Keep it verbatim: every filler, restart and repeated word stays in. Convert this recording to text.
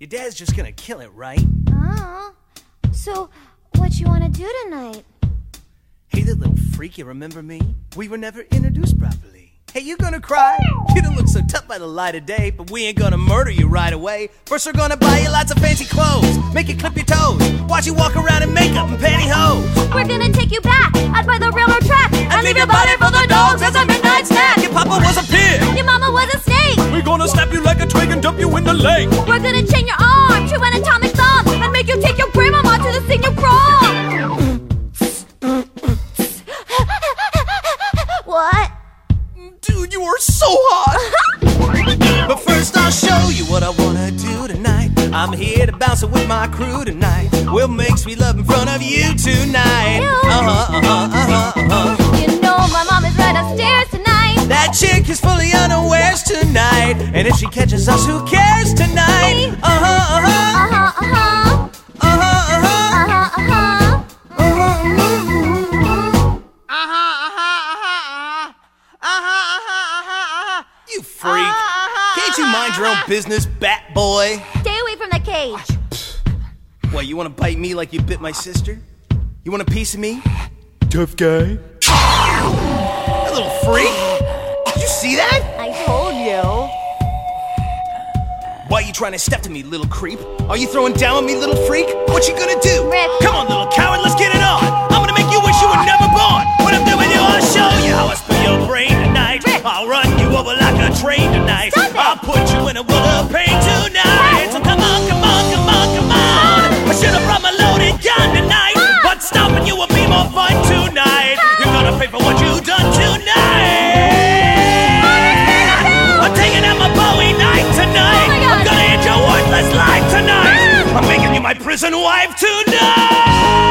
Your dad's just gonna kill it, right? Oh. So, what you wanna do tonight? Hey, that little freak, you remember me? We were never introduced properly. Hey, you gonna cry? You don't look so tough by the light of day, but we ain't gonna murder you right away. First we're gonna buy you lots of fancy clothes, make you clip your toes, watch you walk around in makeup and pantyhose. We're gonna take you back out by the railroad track and, and leave your body for the dogs as a midnight snack. Your papa was a pig, your mama was a snake. We're gonna snap you like a twig and dump you in the lake. We're gonna chain your arm to an atomic bomb and make you take your grandmama to the senior prom. What? Dude, you are so hot. But first I'll show you what I wanna do tonight. I'm here to bounce it with my crew tonight. We'll make sweet love in front of you tonight. Uh-huh, uh-huh, uh-huh, uh-huh. You know my mom is right upstairs tonight. That chick is fully unawares tonight. And if she catches us, who cares tonight? Uh-huh, uh-huh. Uh-huh, uh-huh. Uh-huh, uh-huh. Uh-huh, uh-huh. You freak. Can't you mind your own business, bat boy? Stay away from the cage. What, you wanna bite me like you bit my sister? You want a piece of me? Tough guy. That little freak. Did you see that? I told you. Why are you trying to step to me, little creep? Are you throwing down on me, little freak? What you gonna do? Rick. Come on, little coward, let's get it on. I'm gonna make you wish you were never born. What I'm doing, you, I'll show you how I spill your brain tonight. Rick. I'll run you over like a train tonight. Stop it. I'll put you in a world of pain tonight. So come on, come on, come on, come on. I should've brought my loaded gun tonight. Stop. But stopping you will be more fun tonight. You're gonna pay for what you've done tonight. I'm taking out my Bowie night tonight. Oh I'm gonna end your worthless life tonight. I'm making you my prison wife tonight.